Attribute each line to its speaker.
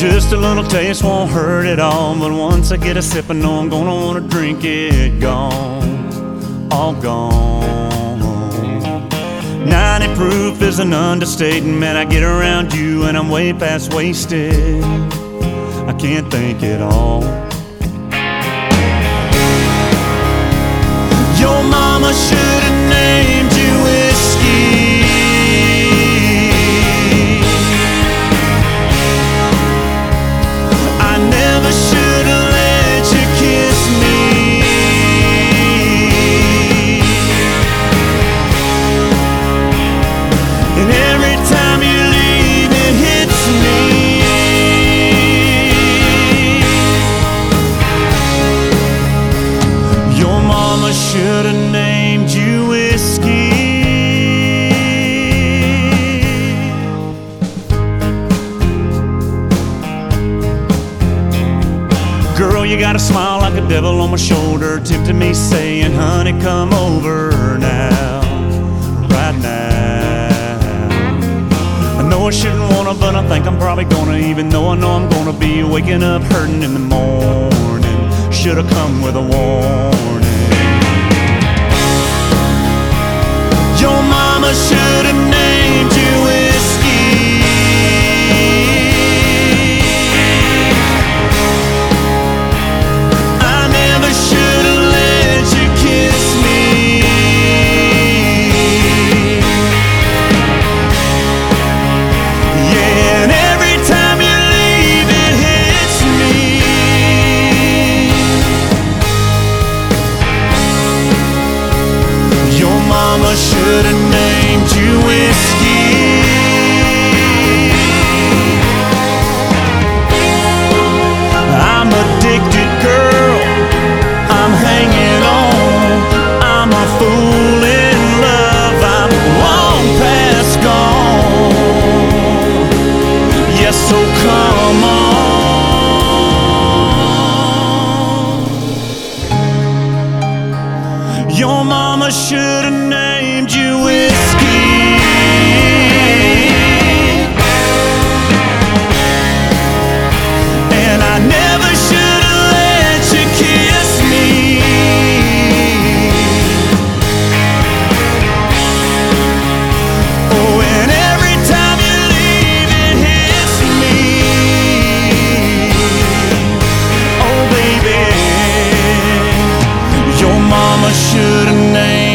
Speaker 1: Just a little taste won't hurt at all, but once I get a sip I know I'm gonna wanna drink it. Gone, all gone. 90 proof is an understatement. Man, I get around you and I'm way past wasted. I can't think at all. Your mama should have named you whiskey. I never should have let you kiss me. And every time you leave it hits me. Your mama should have named you whiskey. Girl, you got a smile like a devil on my shoulder, tempting me saying, honey, come over now, right now. I know I shouldn't wanna, but I think I'm probably gonna, even though I know I'm gonna be waking up hurting in the morning. Should've come with a warning. Your mama should have named you whiskey. I never should have let you kiss me. Yeah, and every time you leave it hits me. Your mama should have named you whiskey. I'm addicted, girl. I'm hanging on. I'm a fool in love. I'm long past gone. Yes, so come on. Your mama should have named you whiskey. And I never should have let you kiss me. Oh, and every time you leave it hits me. Oh, baby, your mama should have named